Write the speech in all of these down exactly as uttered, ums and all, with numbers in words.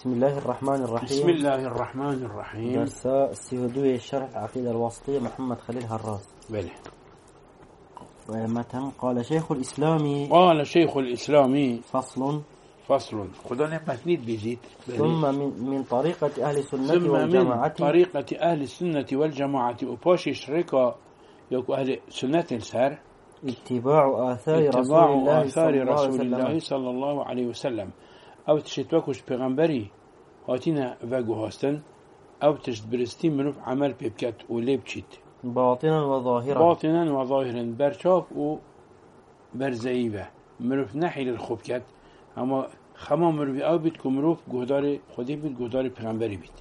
بسم الله الرحمن الرحيم. بسم الله الرحمن الرحيم. درس السهدوية الشرح العقيدة الواسطية محمد خليل هراس. بله. ومتن قال شيخ الإسلام قال شيخ الإسلام فصل فصل خذوا متنيد بيزيد. ثم من, من طريقة أهل السنة ثم والجماعة من طريقة أهل السنة والجماعة وباشي شركة يكو أهل سنة السر اتباع آثار رسول اتباع الله آثار صلى الله عليه رسول وسلم. الله صلى الله عليه وسلم أو تشتوكش بغنبري هاتينا فاقو هاستن أو تشتبرستي منوف عمل بيبكات وليبتشيت باطنا وظاهرا باطنا وظاهرا برشاف وبرزيبة منوف نحي للخبكات أما خما مروف أو بيت كمروف جهدار خدي بيت جهدار بغنبري بيت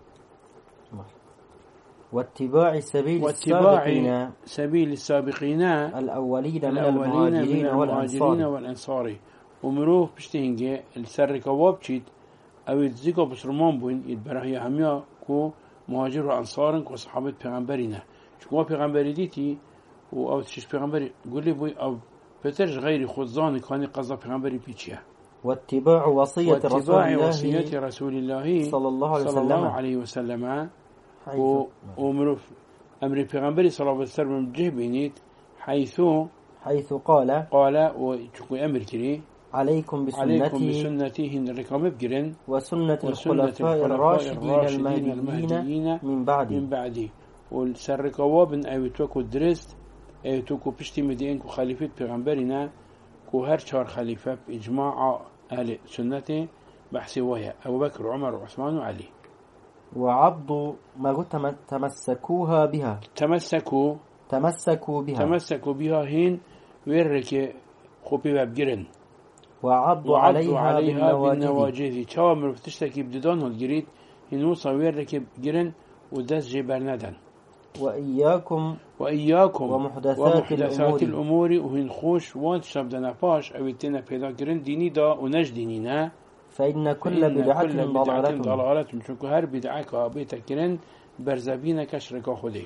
واتباع سبيل واتباع السابقين سبيل السابقين الأولين من الأولين المهاجرين من المهاجرين والأنصار والأنصار ومروف بشتهنجي السر كواب تشيت أو يتزيقوا بسرمان بوين يتبرهي هميا كو مهاجر وأنصار كو صحابة پیغمبرنا شكوا پیغمبری ديتي و أو تشيش پیغمبری قولي بوي أو بترج غير خزان كان قصة پیغمبری بيتشيا واتباع وصية رسول واتباع الله وصية رسول الله صلى الله عليه صلى الله وسلم عليه وسلم حيث و ومروف أمر پیغمبری صلى الله عليه وسلم جه بينيت حيث حيث قال قال وشكو أمر كري عليكم عليكم بسنتي بسنته الرقم بجرن وسنة وسنة الخلفاء الراشدين المهديين المهديين من بعد من بعدي والسر كوابن أيوتوكو درست أيوتوكو بشتي مدين كو خليفة پیغمبرنا كو هر شهر خليفة بإجماع أهل سنته بحثي وهي أبو بكر وعمر وعثمان وعلي وعضوا ما قلت تمسكوها بها تمسكوا تمسكوا بها تمسكوا بها هين ويرك خوبي بابجرن وعضوا وعضوا عليها, عليها بالنواجذ بالنواجذ تشاومر بتشتكي بددان الجريد هنو صوير ركب جرن ودس جبرندن وإياكم وإياكم ومحدثات, ومحدثات الأمور, الأمور وهن خوش وان شبدنا باش أو يتنا بيدا جرن ديني دا ونج دينينا فإن كل بدعة ضلالة ضلالة شنكو هر بدعة كابيتا جرن برزبين كشركا خدي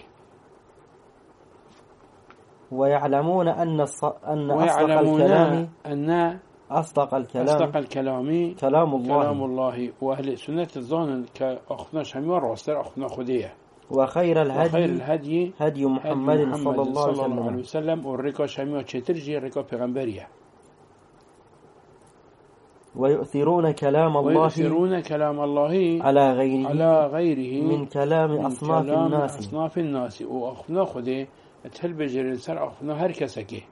ويعلمون أن الص... أن أصدق ويعلمون الكلام أن أصدق الكلام أصدق الكلام كلام الله كلام الله وأهل سنة الظن كأخذنا شمير وستر أخذنا خديه وخير الهدي وخير الهدي هدي محمد, محمد صلى الله عليه وسلم, عليه وسلم والركا شمير تشترجي الركا بغنبرية ويؤثرون كلام الله ويؤثرون كلام الله على غيره على غيره من كلام من أصناف كلام الناس أصناف الناس وأخذنا خديه تهل بجرين سر أخذنا هر كسكي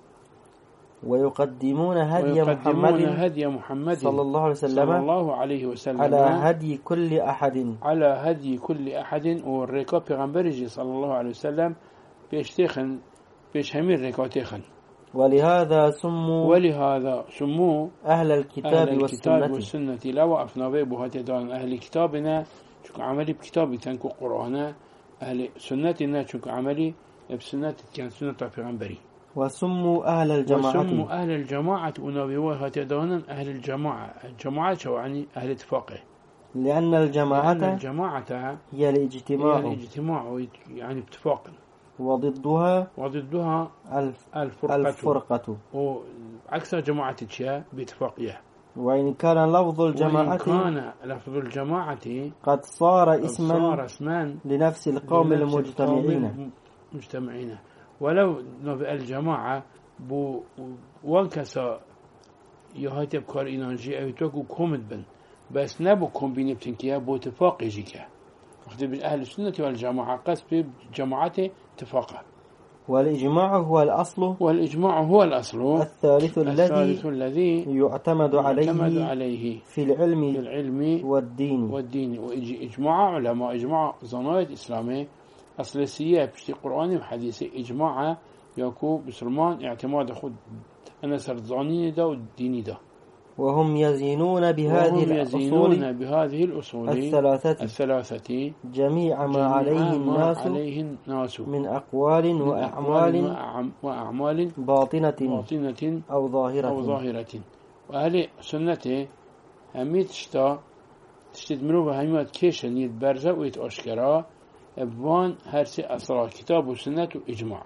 ويقدمون هدي ويقدمون محمد هدي محمد صلى الله عليه صلى وسلم الله عليه وسلم على هدي كل أحد على هدي كل أحد والركا بغنبرجي صلى الله عليه وسلم بيشتخن بيش همير ركاتخن ولهذا سموا ولهذا سموا أهل الكتاب, أهل الكتاب والسنة, والسنة لا وقفنا بهاتي دان أهل كتابنا شكو عملي بكتابي تنكو قرآن أهل سنتنا شكو عملي بسنة كان سنة بغنبري وسموا أهل الجماعة وسموا أهل الجماعة ونبيوها هاتي أهل الجماعة الجماعة شو يعني أهل اتفاقه لأن الجماعة لأن الجماعة هي الاجتماع, هي الاجتماع يعني اتفاق وضدها وضدها الف الفرقة, الفرقة وعكس جماعة الشيء باتفاقية وإن كان لفظ الجماعة وإن كان لفظ الجماعة قد صار اسما صار اسما لنفس القوم لنفس المجتمعين القوم المجتمعين ولو نبقى الجماعة بو وانكسا يهاتي بكار إنانجي أو توكو كومد بن بس نبو كوم بيني بتنكيها بو اتفاق يجيكا فخذ بالأهل السنة والجماعة قصب بجماعته اتفاقا والإجماع هو الأصل والإجماع هو الأصل الثالث, الثالث الذي يعتمد عليه, يعتمد عليه في العلم, في العلم والدين والدين وإجماع علماء إجماع ظناية إسلامية أصل السيئة بشتي قرآني وحديثي إجماع يكو بسلمان اعتماد خود أنا سرطاني دا والديني دا وهم يزينون بهذه وهم الأصول يزينون بهذه الأصول الثلاثة, الثلاثة جميع ما عليه الناس, عليه الناس من أقوال من وأعمال, أقوال وأعمال باطنة, باطنة أو ظاهرة, أو ظاهرة وأهل سنته همي تشتا تشتدمروا بهميات كيشن يتبرزا ويتأشكرا أبوان هرسي أسرار كتاب وسنة وإجماع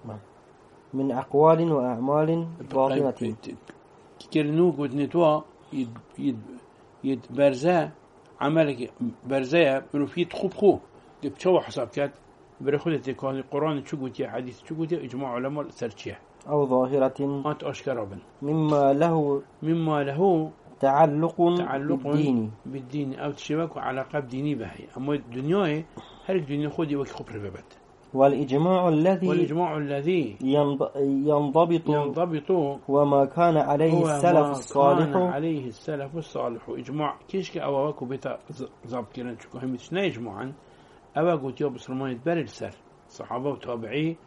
من أقوال وأعمال باطنة كرنو قد نتوا يد يد يتبرزا عملك برزايا منو فيت خوب خو دي بتشوى حساب كات برخودة كان القرآن شقوتي حديث شقوتي إجماع علماء سرتشيه أو ظاهرة أنت أشكرابن مما له مما له تعلق, تعلق بالدين بالدين أو تشبك علاقة بديني بهي أما الدنيا هل الدنيا خودي وكي خبر ببت والإجماع الذي والإجماع الذي ينضبط ينضبط وما كان عليه السلف الصالح كان عليه السلف الصالح إجماع كيشك أواكو بيتا زابط كيران شكو هم يتشنا إجماعا أواكو تيوب بسرمان يتبر السر صحابة وتابعي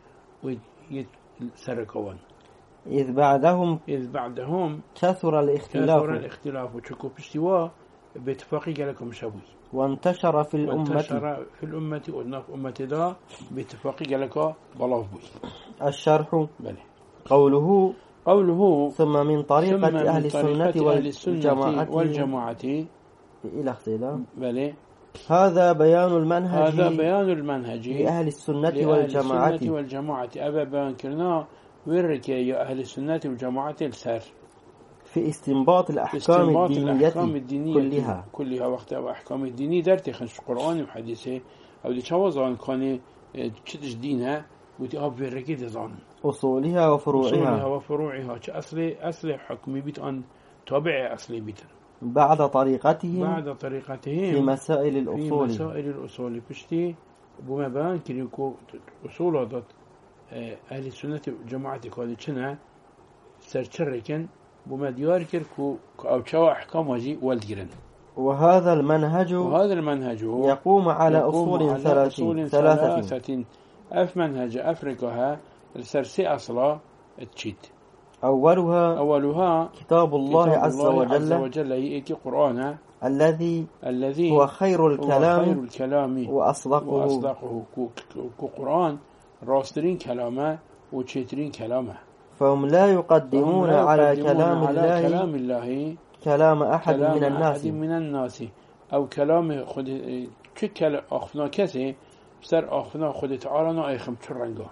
ويتسركوان إذ بعدهم إذ بعدهم كثر الاختلاف كثر الاختلاف وشكو بشتوا باتفاقي لكم شوي وانتشر في الأمة وانتشر في الأمة وإنه في أمة دا باتفاقي لك بلاف بوي. الشرح بله. قوله قوله ثم من طريقة ثم من أهل السنة طريقة أهل السنة والجماعة والجماعة إلى اختلاف بله. هذا بيان المنهج هذا بيان المنهج لأهل السنة لأهل والجماعة السنة والجماعة أبا بيان كرنا ورك يا أهل السنة والجماعة السر في استنباط الأحكام استنباط الدينية, الأحكام الدينية كلها كلها وقتها وأحكام الدينية درت خنش قرآن وحديثه أو دي شوازان كان تشتش دينها ودي أب وركي دزان أصولها وفروعها أصولها وفروعها كأصل أصل حكم بيت أن تابع أصل بيت بعد طريقتهم بعد طريقتهم في مسائل في الأصول مسائل الأصول بشتي بما بان كريكو أصول ضد أهل السنة جماعة قال شنا سرشركن بما ديار كركو أو شوا أحكام وجي والديرن. وهذا المنهج وهذا المنهج يقوم على يقوم أصول على ثلاثة أصول ثلاثة ثلاثة أف منهج أفريقها السرسي أصلا تشيت. أولها أولها كتاب الله كتاب عز الله وجل عز وجل يأتي قرآن الذي الذي هو خير الكلام هو خير الكلام وأصدقه, وأصدقه كقرآن راسترين كلامه وتشيترين كلامه. فهم لا يقدمون لا على يقدمون كلام على الله كلام الله كلام أحد كلام من الناس أحد من الناس أو كلام خد كل أخنا كسي سر أخنا خد تعالى نايخم شرنجا.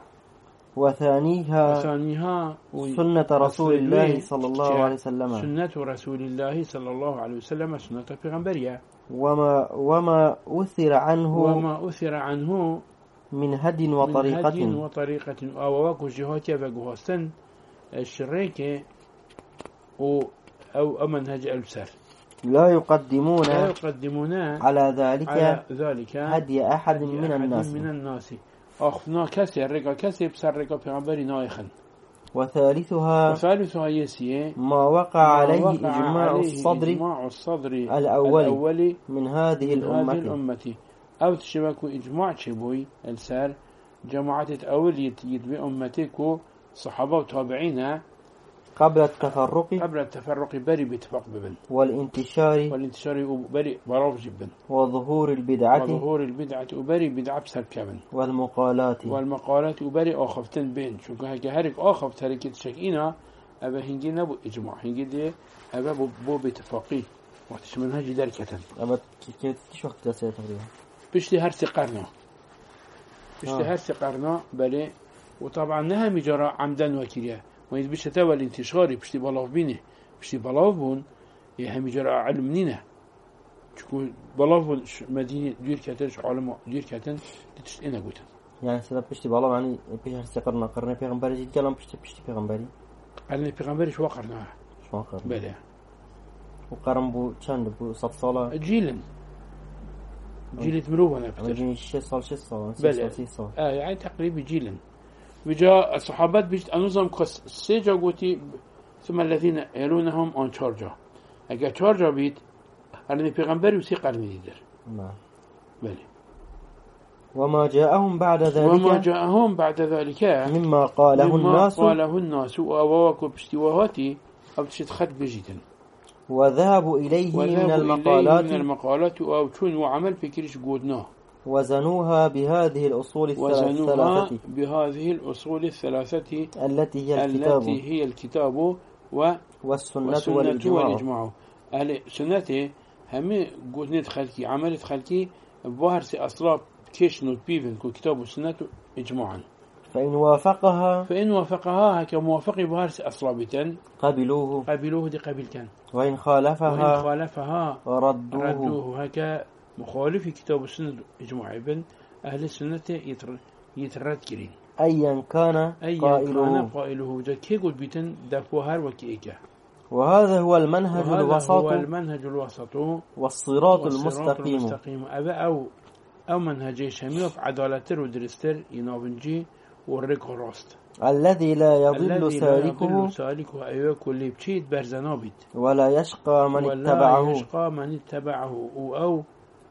وثانيها وثانيها سنة رسول الله صلى الله عليه وسلم سنة رسول الله صلى الله عليه وسلم سنة پیغمبرية وما وما أثر عنه وما أثر عنه من هدي وطريقة من هدي وطريقة أو واكو جهاتي وجهاستن الشريكة أو أو منهج السر لا يقدمون لا يقدمون على ذلك على ذلك هدي أحد هدي من أحد الناس من الناس أخنا كسي الرجال كسي بسر رجال پیغمبري نايخن. وثالثها وثالثها يسيه ما وقع ما عليه وقع إجماع عليه الصدر إجماع الصدر الأول الأول من هذه من الأمة هذه الأمة أو تشبكو إجماع شبوي السار جماعة أول يتبع أمتك صحابة وتابعين قبل التفرق قبل التفرق بري باتفاق ببن والانتشار والانتشار بري براف جبن وظهور البدعة وظهور البدعة وبري بدعة بسر كبن والمقالات والمقالات وبري آخفتن بين شو هرك آخفت هركت شكينا أبا هنجي نبو إجماع هنجي دي أبا بو, بو باتفاقي وقتش منهج دركة أبا كيش وقت تسير تقريبا بشتي هرسي قرنا بشتي هرسي قرنا بلي وطبعا نها مجرى عمدا وكريا وإذ بشتا والانتشاري بشتي بلاف بينه بشتي بلاف بون يهم مجرى علمنينا شكو بلاف بون مدينة دير كاتنش عالم دير كاتن تتشتئنا قوتا يعني سبب بشتي بلاف يعني بيش هرسي قرنا قرنا پیغمبری جيد كلام بشتي بشتي پیغمبری قرنا پیغمبری شو قرناها شو قرنا بله وقرن بو چند بو صد سالة جيلا جيلة مروبة أنا بتر جيل شيء صار شيء صار بله صار آه يعني تقريبا جيلا وجاء الصحابات بيجت أنظم كس سيجا قوتي ثم الذين يلونهم عن شارجا أجا شارجا بيت أرني پیغمبري وسي قرني ديدر نعم بله وما جاءهم بعد ذلك وما جاءهم بعد ذلك مما قاله مما الناس قاله الناس وأواكو باشتواهاتي أو تشتخد بجيتا وذهبوا إليه من وذهبوا المقالات إليه من المقالات أو شون وعمل فكرش قودناه وزنوها بهذه الأصول وزنوها الثلاثة بهذه الأصول الثلاثة التي هي الكتاب التي هي الكتاب و والسنة, والسنة والإجماع, والإجماع. أهل سنته هم قودنت خلقي عملت خلقي بظهر سي أصلا كيش نوت بيفن كو كتاب والسنة إجماعا فإن وافقها فإن وافقها هكا موافق بظهر سي أصلا بيتن قبلوه قبلوه دي قبل كان وإن خالفها وإن خالفها ردوه, ردوه. هكا مخالف كتاب السنة إجماع ابن أهل السنة يترد كرين أيا كان أيا قائله, كان قائله. كي قد بيتن دفوهر وكيكا. وهذا هو المنهج وهذا الوسط هو المنهج الوسط والصراط, والصراط المستقيم, المستقيم. أبا أو أو منهج شميل عدالة ودرستر ينابنجي والرق راست الذي لا يضل الذي سالكه, لا يضل سالكه أيوة كل بشيء برزنابت ولا يشقى من ولا اتبعه, يشقى من اتبعه. أو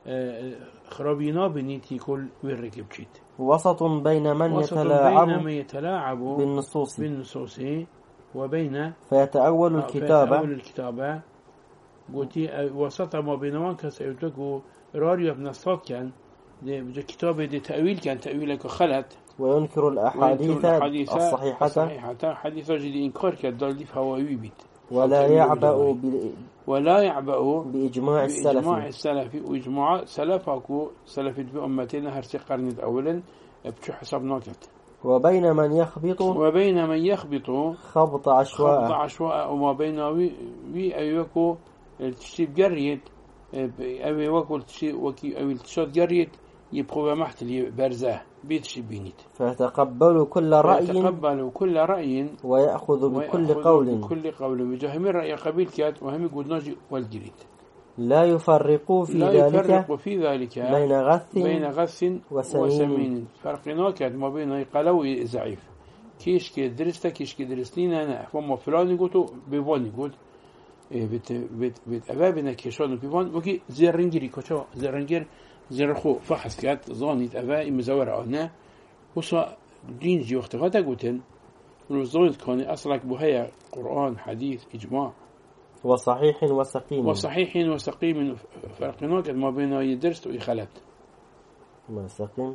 خرابينا بنيتي كل ورق بشيء. وسط بين من وسط يتلاعب, بين من يتلاعب بالنصوص, بالنصوص وبين فيتأول الكتابة, فيتأول الكتابة. قلتي وسط ما بين وان كسيوتكو راريو ابن الصاد كان دي كتابة دي تأويل كان تأويلك خلت, وينكر الأحاديث الصحيحة, الصحيحة حديث جدي إنكار كالدال دي فهوي بيت. ولا يعبأ ولا يعبأ بإجماع السلف, بإجماع السلف وإجماع سلفكو سلف بأمتنا هرسي قرن الأولا بشو حساب ناكت. وبين من يخبط وبين من يخبط خبط عشواء, خبط عشواء. وما بين وي وي أيوكو التشتيب جريت أوي وكل تشي وكي أوي التشات جريت يبقوا محت اللي برزاه بيتشي بينيت. فيتقبل كل رأي, فيتقبل كل رأي ويأخذ بكل قول, بكل قول. وجهم الرأي قبيل كات وهم يقول ناجي والجريت. لا يفرق في لا ذلك, يفرق في ذلك بين غث, بين غث وسمين, وسمين. فرقنا كات ما بين يقلو ضعيف. كيش كي درسته كيش كي درسلين أنا فما فلان يقولوا بيفان يقول بت بت بت أبابنا كيشان بيفان وكي زرنجري كشوا زرنجر زرخو فحص كات زانيت أبا مزورة أنا وصا دين جي وقت غدا قلتن ونزول كان أصلك بهاي قرآن حديث إجماع وصحيح وسقيم, وصحيح وسقيم. فرقنا كات ما بين يدرس ويخلت ما سقيم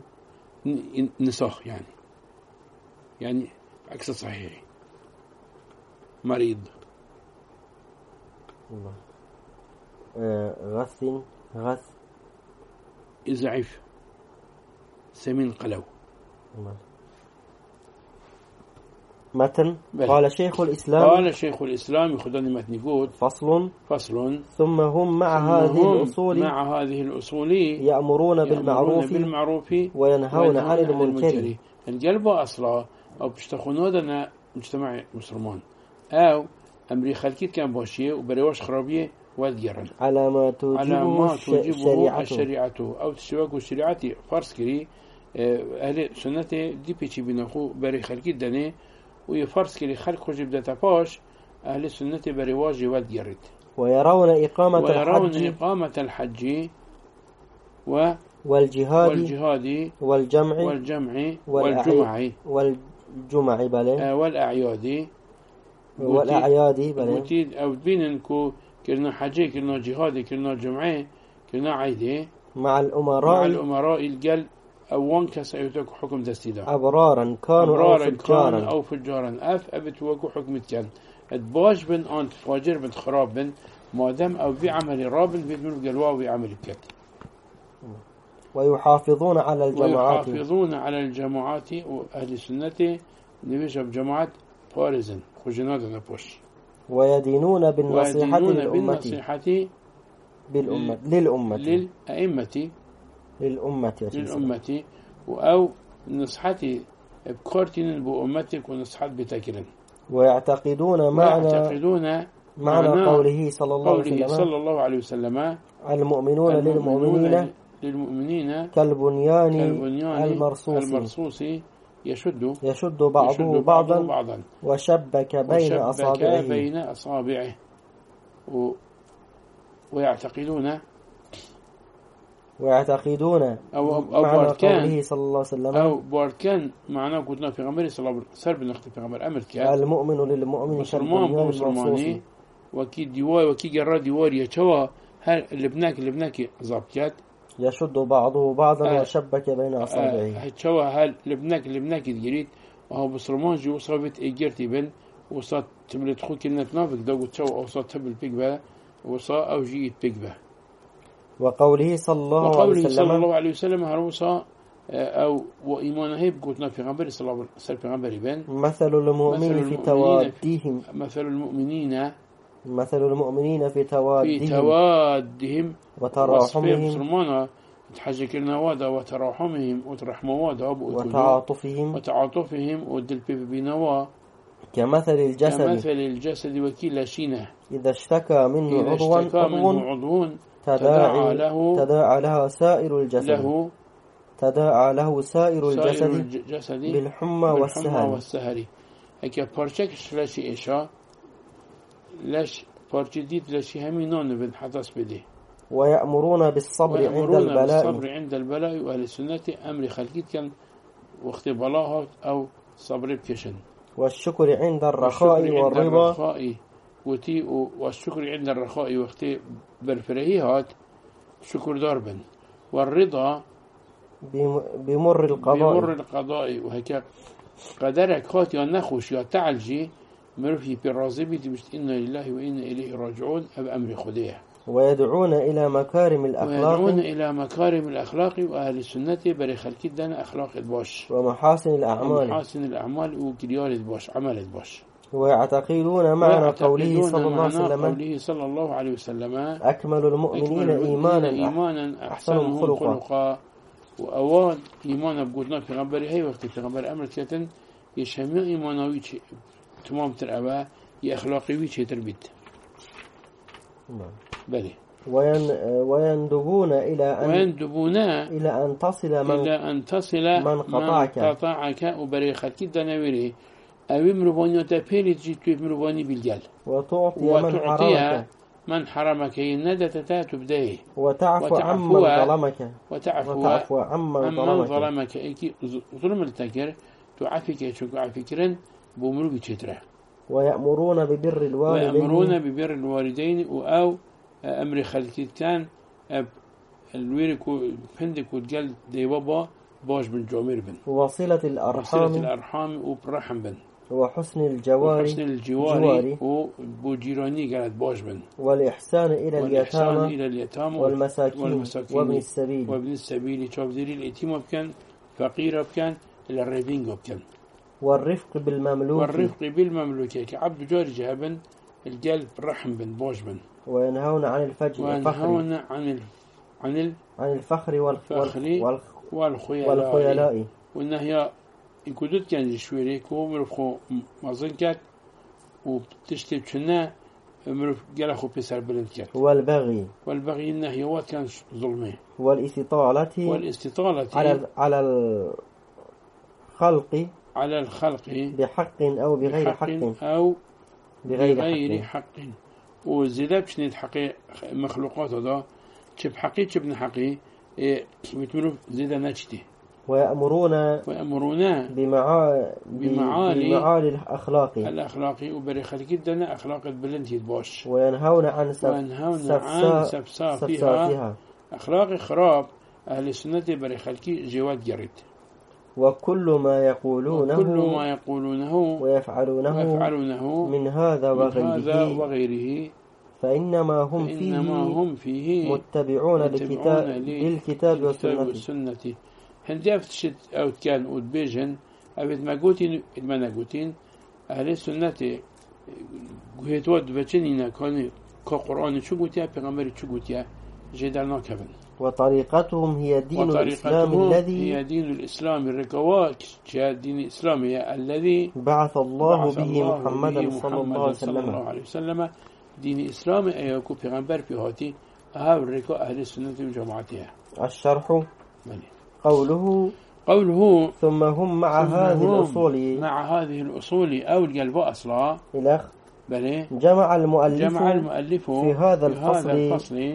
نسخ يعني يعني عكس صحيح مريض. الله. آه غث غث ضعيف سمين قلو. الله. متن بل. قال شيخ الإسلام قال شيخ الإسلام يخدني متن يقول فصل فصل ثم هم مع ثم هذه هم الأصول مع هذه الأصول يأمرون بالمعروف, بالمعروف وينهون عن المنكر. القلب أصلا أو بيشتخونوا دنا مجتمع مسلمان أو أمري خلقيت كان باشيه وبريواش خرابيه وادجرن على ما توجبه, على ما توجبه شريعته. الشريعة أو تشواك الشريعة فرض كري أهل سنة دي بيشي بنخو بري خلقيت دني ويفرض كري خلق خجب دتا باش أهل السنة بريواج وادجرد. ويرون إقامة ويرون الحج إقامة الحج و والجهاد والجهاد والجمع والجمع والجمع والجمع بله آه والأعياد والأعياد بله بوتيد أو بينكو كنا حجي كنا جهادي كنا جمعي كنا عيدي مع الأمراء مع الأمراء الجل أو وانك سيتك حكم دستيدا أبرارا كانوا أبرارا أو فجارا كان أو فجارا أف أبت وكو حكم كان اتباش بن أنت فاجر بن خراب بن ما دام أو في عمل رابن بيدمر قلوا عمل كت. ويحافظون على الجماعات ويحافظون على الجماعات وأهل السنة نبيش بجماعات فارزا خجنات نبوش. ويدينون بالنصيحة للأمة بالنصيحة بالأمة للأمة للأئمة للأمة للأمة أو نصحتي بكارتين بأمتك ونصحت بتاكلن. ويعتقدون معنى ويعتقدون معنى قوله صلى الله عليه وسلم صلى الله عليه وسلم المؤمنون للمؤمنين للمؤمنين كالبنيان المرصوص المرصوص يشد يشد بعضه بعضا, بعضا وشبك وشبك بين أصابعه بين أصابعه و... ويعتقدون ويعتقدون أو, أو معنى باركان قوله صلى الله عليه وسلم أو باركان معناه قلنا في غمر صلى الله عليه وسلم سرب نختي في غمر أمر كان المؤمن للمؤمن مسلمان بمسلماني وكي ديوار وكي جرى ديوار يتشوى هل لبناك لبناك ضابطات يشد بعضه بعضا آه وشبك بين أصابعه آه هتشوى هل لبناك لبناك الجريد وهو بسرمان جو صابت إجرتي بن وصات تملت خو كلمة نافك دو تشوى أو صات تبل بيجبا وصا أو جيت بيجبا. وقوله صلى الله وقوله عليه وسلم صلى الله عليه وسلم هروسا أو وإيمانه بقولنا في غمر صلى الله عليه وسلم مثل المؤمن في تواديهم مثل المؤمنين مثل المؤمنين في في توادهم توادهم وتراحمهم مسلمانا تحجك النوادا وتراحمهم وترحموادا وتعاطفهم وتعاطفهم ودل بنوا كمثل الجسد كمثل الجسد وكيل شينه إذا اشتكى منه عضو عضو عضو تداعى له تداعى له سائر الجسد له تداعى له سائر الجسد الجسد بالحمى والسهر والسهر هكا بارشكش لاشي إيشا لاش بارشديد لاشي همي نون بن حدث بده ويأمرون بالصبر ويأمرون عند البلاء بالصبر عند البلاء وأهل السنة أمر خلقيت كان وقت بلاها أو صبر بكشن والشكر عند الرخاء والرضا الرخاء وتي والشكر عند الرخاء وقت برفرهيات شكر ضربا والرضا بمر القضاء بمر القضاء وهكا قدرك خاطي ونخوش يتعالجي مرفي بالرازبي تبشت إنا لله وإنا إليه راجعون أب أمر خديه ويدعون إلى مكارم الأخلاق ويدعون إلى مكارم الأخلاق وأهل السنة بريخل كدنا أخلاق الباش ومحاسن الأعمال ومحاسن الأعمال وكريال الباش عمل الباش ويعتقدون معنى قوله صلى الله عليه وسلم قوله صلى الله عليه وسلم أكمل المؤمنين إيمانا, إيمانا أحسنهم خلقا, خلقا وأوان إيمانا بقولنا في غنبري هاي وقت في غنبري أمر كتن يشمع إيمانوي تمام ترأبا يأخلاقي تربيت بلي وين ويندبون إلى أن ويندبون إلى أن تصل من إلى أن تصل من قطعك من قطعك وبريخك دناويري أو مرباني تبيري تجي مرباني بالجل وتعطي من حرمك من حرمك الندى تتات بدايه وتعفو عمن ظلمك وتعفو, وتعفو عمن ظلمك ظلمك إيكي ظلم التكر تعفك شو عفكرن بأمر بتشتره ويأمرون ببر الوالدين ويأمرون ببر الوالدين أو أمر خلقتان الويركو فندك وتقال دي بابا باش بن جومير بن وصلة الأرحام وصلة الأرحام وبرحم بن وحسن الجوار وحسن الجوار وبوجيراني قالت باش بن والإحسان إلى اليتامى إلى اليتامى والمساكين, والمساكين وابن السبيل وابن السبيل شافدري اليتيم بكان فقير بكان إلى الريبين بكان والرفق بالمملوك والرفق بالمملوك كعبد جار جابن القلب رحم بن باش بن وينهون عن الفجر وينهون عن ال... عن ال... عن الفخر والفخر والخ... والخيلاء والخيلاء والنهي يكودت كان شويري كو مرفخو مازنكات وبتشتي بشنا مرف جلخو بيسر بلنكات والبغي والبغي النهي وات كان ظلمه والاستطالة والاستطالة على على الخلق على الخلق بحق أو بغير حق, حق أو بغير, بغير حق, حق. وزيدا بشني الحقي مخلوقات هذا شب حقي شب حقي إيه متمرو زيدا نشتي ويأمرون ويأمرون بمعا بمعالي بمعالي الأخلاق الأخلاقي وبريخل جدا أخلاق البلند يتباش وينهون عن سف وينهون سفسا عن سفسافها أخلاق خراب أهل السنة بريخل كي جواد جريد وكل ما يقولونه وكل ما يقولونه ويفعلونه, ويفعلونه من هذا وغيره, من هذا وغيره فإنما هم فيه, فإنما هم فيه متبعون للكتاب, للكتاب والسنة, والسنة. هندي أفتشت أو كان أودبيجن أبد ما قوتين ما نقوتين أهل السنة قهيت ود بتشنينا كان كقرآن شو قوتيا بيغمبر شو قوتيا جدالنا كفن وطريقتهم هي دين الإسلام الذي هي دين الإسلام الركوات دين الإسلام الذي بعث الله بعث به الله محمدا به صلى الله عليه صلى الله وسلم عليه وسلم دين الإسلام أيكو بيغمبر بهاتي أهل الركو أهل السنة وجماعتها. الشرح بلي. قوله قوله ثم هم مع ثم هذه هم الأصول مع هذه الأصول أو القلب أصلا إلى بلي جمع المؤلف جمع المؤلف في هذا في هذا الفصل, الفصل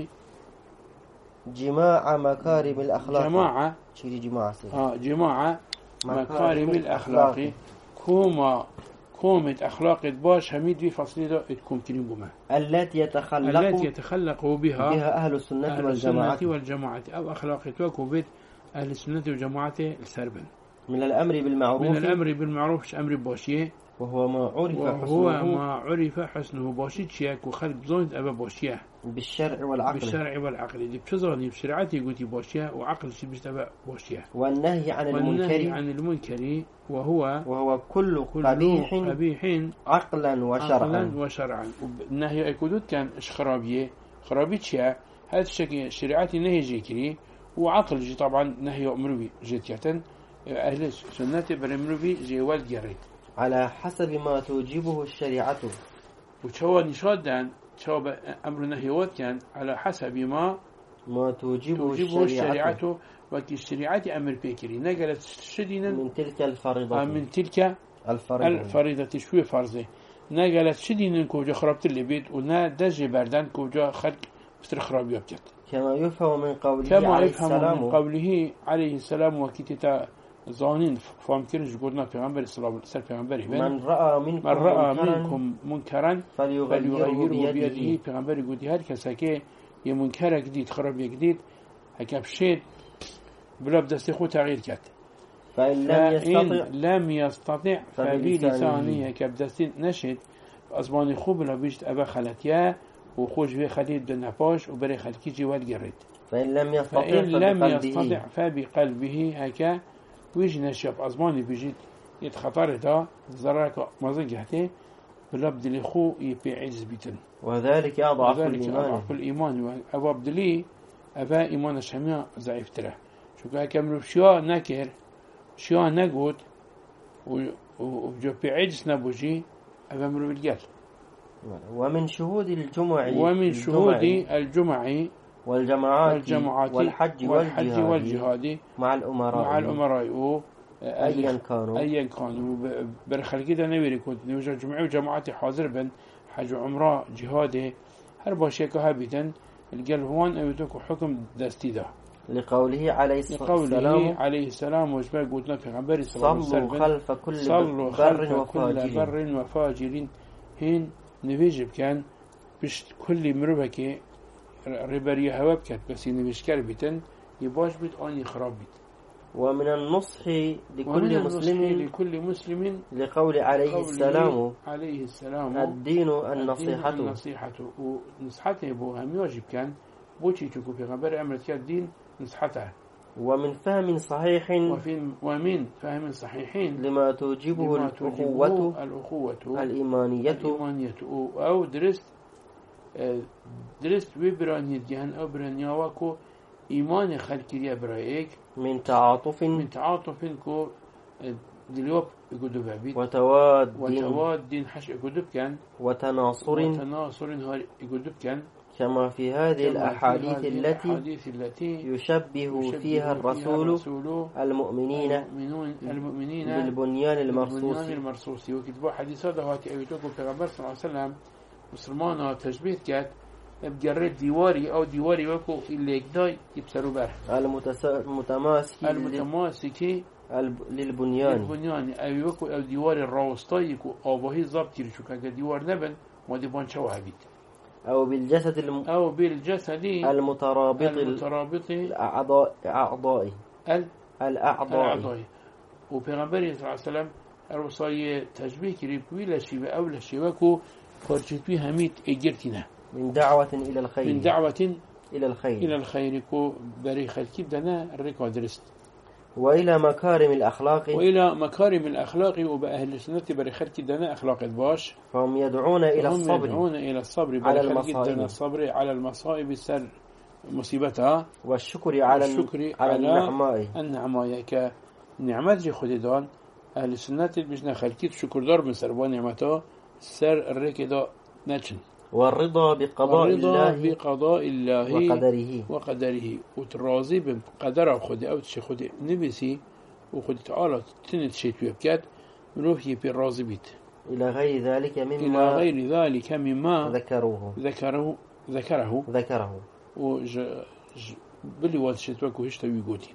جماع مكارم الأخلاق جماعة شيء جماعة آه جماعة مكارم الأخلاق كوما كومة أخلاق باش حميد في فصل ده تكون كلمة التي يتخلق التي يتخلق بها بها أهل السنة أهل والجماعة السنة والجماعة أو أخلاق توكوبت أهل السنة والجماعة السربا من الأمر بالمعروف من الأمر بالمعروف أمر باشية وهو ما عرف وهو حسنه ما عرف حسنه باشي شيك وخلق بزوند أبا باشيه بالشرع والعقل بالشرع والعقل دي بشزاني بشريعتي قلتي باشيه وعقل شي بيشتبه باشيه والنهي عن والنهي المنكر عن المنكر وهو وهو كل كل قبيح قبيح عقلا وشرعا عقلا وشرعا. النهي أكدود كان إش خرابية خرابية شيء هذا الشيء شريعتي نهي جيكري وعقل جي طبعا نهي أمروي جيتية أهل سنة برمروي جي والجريد على حسب ما توجبه الشريعة وشو نشادن شو أمر نهيوت كان على حسب ما ما توجبه, توجبه الشريعة, الشريعة وكي الشريعة أمر بيكري نقلت شدينا من تلك الفريضة من تلك الفريضة, الفريضة شوية فرضة نقلت شدينا كوجا خربت اللي بيت ونا دجي بردان كوجا خلق بستر خراب يبجت كما يفهم من قوله كما عليه يفهم السلام من قوله عليه السلام وكتتا زانين فهم كرنج قلنا في غنبري صلى الله عليه وسلم من رأى منكم, من رأى منكرا, منكم منكرا فليغيره, فليغيره بيده, بيده في غنبري قلت هل كساكي يمنكر جديد خراب جديد هكا بشيت بلا بدستي خو تغيير كات فإن لم يستطع لم يستطع فبلسانه هكا بدستي نشد أزباني خو بلا بيجت أبا خلتيا وخوش في خليل دنباش وبري خلكي جوال جريد فإن لم يستطع فإن لم فبقلبه, يستطع فبقلبه هكا ويج نشف أزباني بيجت يتخطر دا زراك مزنجهته بلا بدلي خو يبي عجز بيتن وذلك أضعف الإيمان أضعف الإيمان أبا بدلي أبا إيمان الشميع ضعيف تره شو كأكمل شيا نكر شيا نقود وجو بعجز نبوجي أبا مرو بالجال. ومن شهود الجمع ومن شهود الجمع والجماعات, والجماعات والحج, والحج والجهاد مع الأمراء مع الأمراء أيا كانوا أيا كانوا برخل كده نبيري كنت نوجد جمعي وجماعتي حاضر بن حج عمره جهاده هر باشيك هابدا القلب هون أيوتك حكم دستي ده لقوله عليه السلام عليه السلام وجبه قلنا في غنبري صلوا خلف كل صلوا بر وفاجر بر وفاجر هين نبيجب كان بش كل مروبك ربري هواب كات بس نبيشكر بيتن يباش بيت أني خراب بيت. ومن النصح لكل مسلم لكل مسلم لقول عليه السلام عليه السلام الدين النصيحة النصيحة ونصحته بو هم يواجب كان بوشي تشوفوا في غنبري أمرت الدين نصحته. ومن فهم صحيح ومن فهم صحيحين لما توجبه الأخوة الأخوة الإيمانية الإيمانية أو درست درست وبرانية جهن أو برانياوكو إيمان خلقية برأيك من تعاطف من تعاطف كو دلوب يقولوا بعبيد وتواد وتواد دين حش يقولوا كان وتناصر وتناصر هار يقولوا كان كما في هذه الأحاديث في التي, الأحاديث التي يشبه, يشبه فيها الرسول, الرسول المؤمنين, المؤمنين بالبنيان المرصوص المرصوص وكتبوا حديثات هاتي أيتوكم في غبر صلى الله عليه وسلم مسلمان تشبيه كات بجرد ديواري أو ديواري وكو اللي يقدر يبصروا به المتماسك المتماسك للبنيان البنيان أو وكو أو ديوار الروستاي يكو أو بهي ضبط يرشو كان ديوار نبل وديبان شوها بيت أو بالجسد الم... أو بالجسد المترابط المترابط الأعضاء أعضاء ال... الأعضاء الأعضاء وبيغمبري صلى الله عليه وسلم الرساية تشبيه كريب ولا شيء أو لا شيء وكو فرجت بها ميت إجرتنا من دعوة إلى الخير من دعوة إلى الخير إلى الخير كو بريخ الكيب دنا الركوع درست وإلى مكارم الأخلاق وإلى مكارم الأخلاق وبأهل السنة بريخ الكيب دنا أخلاق الباش فهم يدعون إلى الصبر يدعون إلى الصبر على المصائب الصبر على المصائب السر مصيبتها والشكر على الشكر على النعماء النعماء كنعمات جي خديدان أهل السنة بجنا خلكيت شكر دار من سربان نعمته سر الركض نتشن والرضا بقضاء الله بقضاء الله وقدره وقدره وتراضي بقدره خدي أو تشي خدي نبسي وخدي تعالى تنت شيء بيبكات منوفي بالراضي بيت إلى غير ذلك مما إلى غير ذلك مما ذكروه ذكره ذكره ذكره وج بلي واد شتوك وهش توي قوتين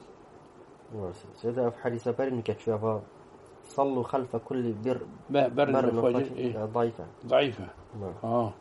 هذا في حديث بارن كتشافا صلوا خلف كل بر بر, بر الفجر إيه؟ ضعيفة ضعيفة نعم. آه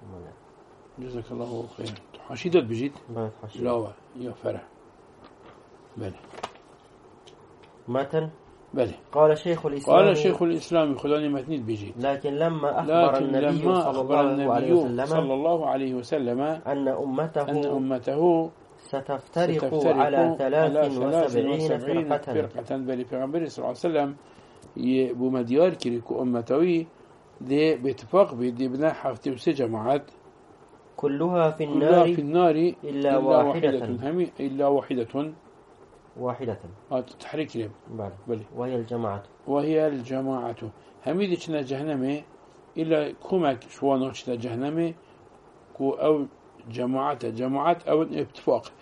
جزاك الله خير حشيدات بجيت لا يا فرح بله متن بله. قال شيخ الإسلام قال شيخ الإسلام خلاني متنيد بيجي لكن لما أخبر لكن النبي لما صلى أخبر الله عليه النبي وسلم صلى الله عليه وسلم أن أمته, أن أمته ستفترق, ستفترق على ثلاث وسبعين فرقة, فرقة بل في غنبري صلى الله عليه وسلم يبو مديار كريكو أمتوي دي باتفاق بيدي بنا حفتي وسي جماعات كلها في النار, كلها في النار إلا, إلا واحدة, واحدة همي إلا واحدة واحدة تحريك لهم بل وهي الجماعة وهي الجماعة هميدي كنا جهنمي إلا كمك شوانوش جهنمي كو أو جماعة جماعة أو اتفاق.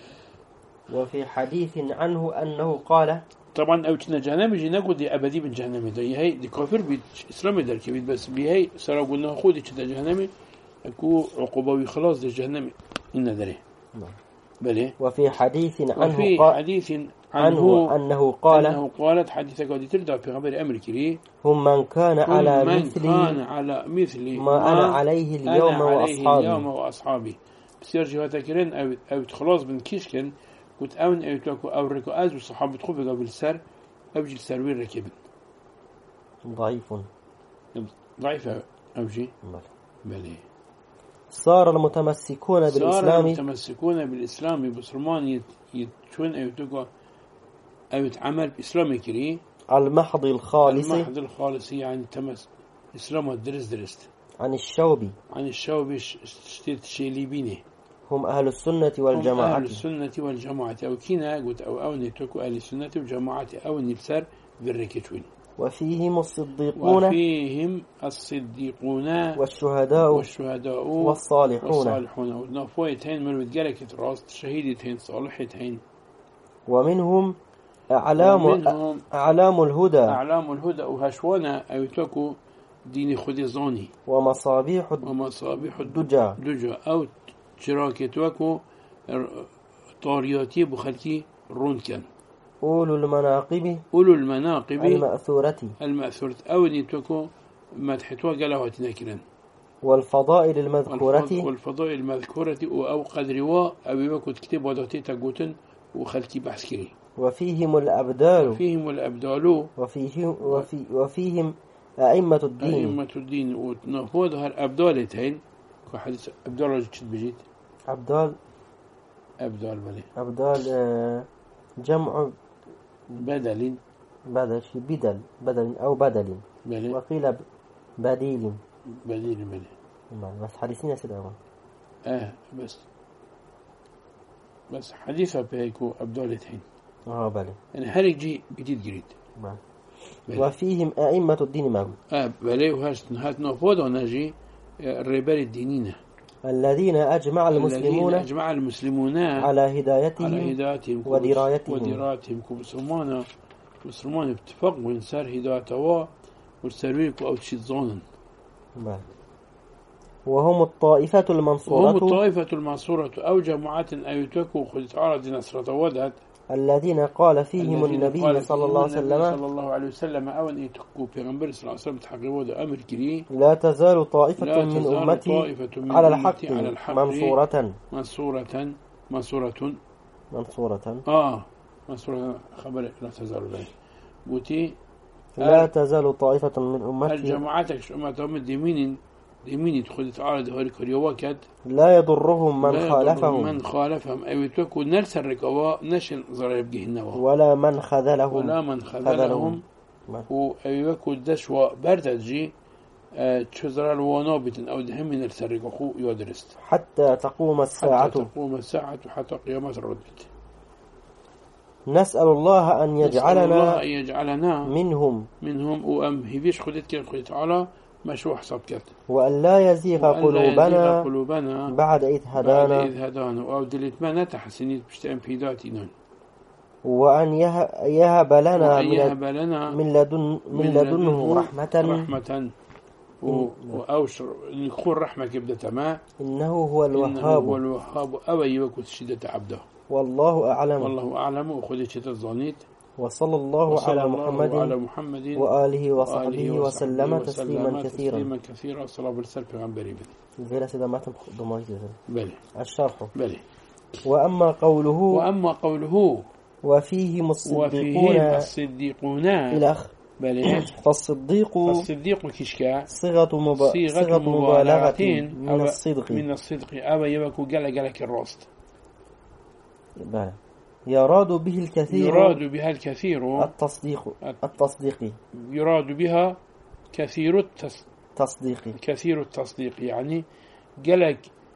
وفي حديث عنه أنه قال طبعا أو كنا جهنمي جي نقول دي أبدي من جهنمي دي هي دي كافر بيت إسلامي در كبيت بس بهي سرا قلنا خودي كنا جهنمي أكو عقوبة خلاص دي جهنمي إن دري بلي. وفي حديث عنه وفي قال حديث عنه, عنه أنه قال أنه قالت حديثك قد تردى في خبر أمريكي هم من كان على من مثل كان على مثل ما, ما أنا عليه اليوم أنا عليه وأصحابي اليوم وأصحابي بسير جهة كرين أو أو خلاص بن كيشكن قلت أون أو تاكو أو ركو أز وصحابي تخوف قبل السر أوجي السروير ركبن ضعيف ضعيفة أوجي بلي. صار المتمسكون بالإسلام صار المتمسكون بالإسلام بسرمان يتشون أو تاكو أو يتعمل بإسلام كري المحض الخالص المحض الخالص يعني تمس إسلام الدرس درست عن الشوب عن الشوب شتيت شيليبينه هم أهل السنة والجماعة هم أهل السنة والجماعة أو كنا قلت أو أو نتوكو أهل السنة والجماعة أو نبسر بالركتون. وفيهم الصديقون وفيهم الصديقون والشهداء والشهداء والصالحون والصالحون ونفويتين من رجالك راست شهيدتين صالحتين. ومنهم أعلام ومنهم أعلام الهدى أعلام الهدى وهشوانا أو تكو دين خدي زاني ومصابيح ومصابيح الدجى دجى أو شراكتوكو طارياتي بخلتي رونكن أولو المناقب أولو المناقب المأثورة المأثورة أو نيتوكو مدحتوا قلوات نكرا والفضائل المذكورة والفضائل المذكورة أو قدروا أو يوكو تكتب وداتي تقوتن وخلتي بحث كري. وفيهم الأبدال وفيهم الأبدال وفيهم, وفي وفيهم أئمة الدين أئمة الدين ونفوض هالأبدالتين كحديث أبدال رجل بجيت أبدال أبدال بلي أبدال جمع بدل بدل شي بدل بدل أو بدل بلي. وقيل بديل بديل بلي بس حديثنا سيدا آه بس بس حديثة بهيكو أبدالتين آه بلي يعني هرق جي جديد جريد بلي. وفيهم أئمة الدين معهم آه بلي وهاشت هات نفوض ونجي الربال الدينين الذين أجمع المسلمون الذين أجمع المسلمون على هدايتهم على هدايتهم ودرايتهم ودرايتهم كمسلمان مسلمان اتفاق وإنسار هدايته والسرويك أو تشيد ظانا. وهم الطائفة المنصورة وهم الطائفة المنصورة أو جماعة أيتكو خذ تعرض نصرة ودت الذين قال فيهم النبي قال صلى الله عليه وسلم صلى الله عليه وسلم أو أن يتكو في غنبر صلى الله عليه وسلم تحققوا ده أمر كري لا تزال طائفة لا من تزال أمتي طائفة من على أمتي الحق, على الحق منصورة منصورة منصورة منصورة آه منصورة خبر لا تزال ذلك بوتي لا تزال طائفة من أمتي الجماعتك أمتهم الديمين ديمين تخذ تعالى هوري كريوكات لا يضرهم من لا خالفهم يضرهم من خالفهم أي تكو نرس الركوا نشن ضرب جهنوا ولا من خذلهم ولا من خذلهم وأيوكو دشوا بردجي تشزر الوانابت أو دهم من السرقة يدرست حتى تقوم الساعة حتى تقوم الساعة حتى قيامة ردت. نسأل الله أن يجعلنا, الله أن يجعلنا منهم منهم وأم هيفيش خدت كده خدت تعالى مشروع حساب كات وأن لا يزيغ قلوبنا, قلوبنا بعد إذ هدانا بعد إذ هدانا أو دلت ما نتحسنيت بشتأم في ذاتنا وأن يهب لنا وأن يهب لنا من لدن من لدنه رحمة رحمة وأوشر نكون رحمة كبدة ما إنه هو الوهاب إنه هو الوهاب أو يوكل شدة عبده والله أعلم والله أعلم وخذ شدة الظنيت. وصلى الله وصلى على الله محمد, على محمد وآله وصحبه وآله وسلم تسليما كثيرا تسليما كثيرا الصلاة والسلام عن بريبه زي سيدا ما تنخض بلي الشرح بلي. وأما قوله وأما قوله وفيهم الصديقون وفيهم الصديقون الأخ بله فالصديق فالصديق كشكا صيغة مبا... صيغة صيغة مبالغة مبالغة من الصدق من الصدق أبا يبكو قال قالك الراست بله. يراد به الكثير يراد بها الكثير التصديق التصديق يراد بها كثير التص... تصديق كثير التصديق يعني قالك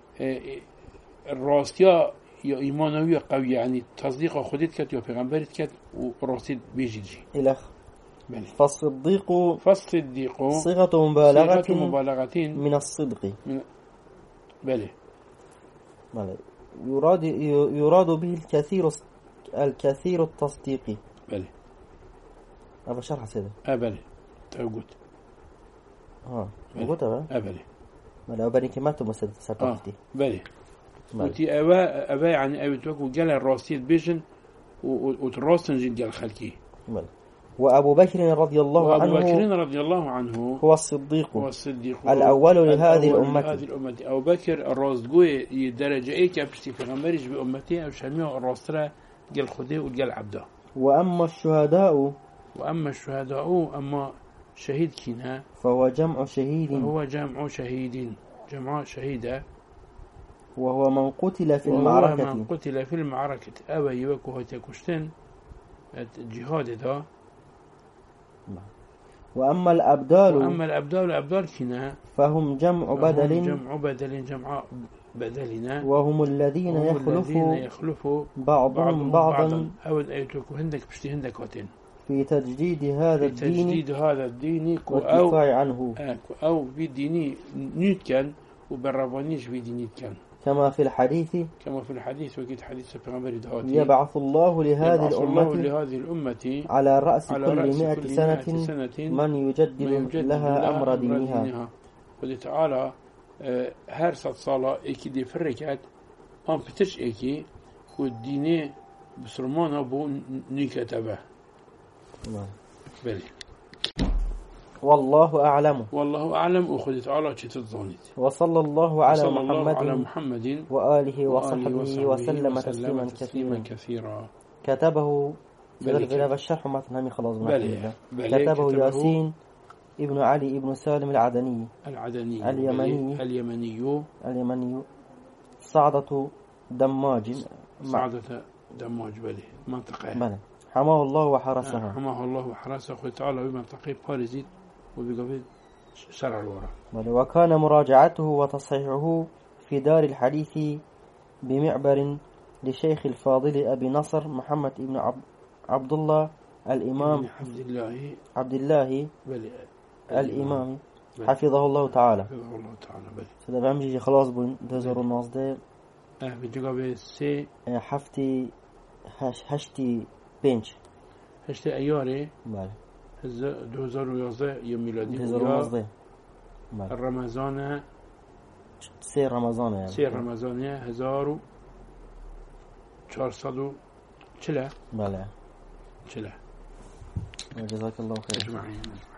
الراستيا يا إيمانوية قوي يعني تصديق خدت كت يا پیغمبرت كت وراستي بيجي إلى بله. فالصديق فالصديق صيغة مبالغة, صيغة مبالغة من الصدق من بله بله. يراد يراد به الكثير الكثير التصديق بله هذا شرح سيده أبله توجد ها قلت بقى أبله بله أبني كماتو مسد سبقتي بله وتي أبا أبا يعني أبي توقف جل الراستي بيجن وتراستن جد جل خلقي بله. وأبو بكر رضي الله عنه وأبو بكر رضي الله عنه هو الصديق هو الصديق الأول لهذه الأول الأمة لهذه الأمة أبو بكر الراستقوي درجة إيه كابشتي في غمرج بأمتي أو شميع الراسترة جل خده وجل عبده. وأما الشهداء وأما الشهداء أما شهيد كنا فهو جمع شهيد هو جمع شهيد جمع شهيدة وهو من قتل في وهو المعركة من قتل في المعركة أبا يوكو هتكشتن الجهاد ده. وأما الأبدال وأما الأبدال الأبدال كنا فهم جمع بدل جمع بدل جمع بدلنا وهم الذين يخلف يخلف بعضهم بعضا أو أيتوكو هندك بشتي هندك وتين في تجديد هذا في الدين تجديد هذا الدين والدفاع عنه أو في ديني نيت كان وبربانيش في دينيت كان كما في الحديث كما في الحديث وكيت حديث پیغمبر دهاتي يبعث الله لهذه الأمة لهذه الأمة على رأس على كل رأس مئة كل سنة, سنة من يجدد, من يجدد لها أمر دينها, دينها. ودي تعالى هر ست صالة ايكي دي فركات ام بتش ايكي خود ديني بسرمانا بو نكتبه بلي. والله أعلم والله أعلم أخذ تعالى تتظنيت. وصلى الله على وصلى محمد, الله على محمد وآله وصحبه, وصحبه وسلم تسليما كثيرا. كثيرا كتبه بلغ الشرح ما تنامي خلاص بلي. بلي. كتبه ياسين ابن علي ابن سالم العدني العدني اليمني اليمني اليمني صعدة دماج صعدة دماج بلي منطقة بلي. حماه الله وحرسه حماه الله وحرسه أخذ تعالى بمنطقة بارزيت وبقبل شرع الورى. وكان مراجعته وتصحيحه في دار الحديث بمعبر لشيخ الفاضل أبي نصر محمد بن عب عبد الله الإمام عبد الله عبد الله بلي. الإمام بلي. حفظه الله تعالى حفظه الله تعالى بلي. سيدا بعمجي خلاص بون دزور الناس ده اه بجقبل سي حفتي هش هشتي بينش هشتي أياري بله دو هزار ويازده يوم ميلادي دو هزار ويازده رمضان سي رمضان يعني سي رمضان هزار چهارصد و چله بله چله جزاك الله خير اجمعين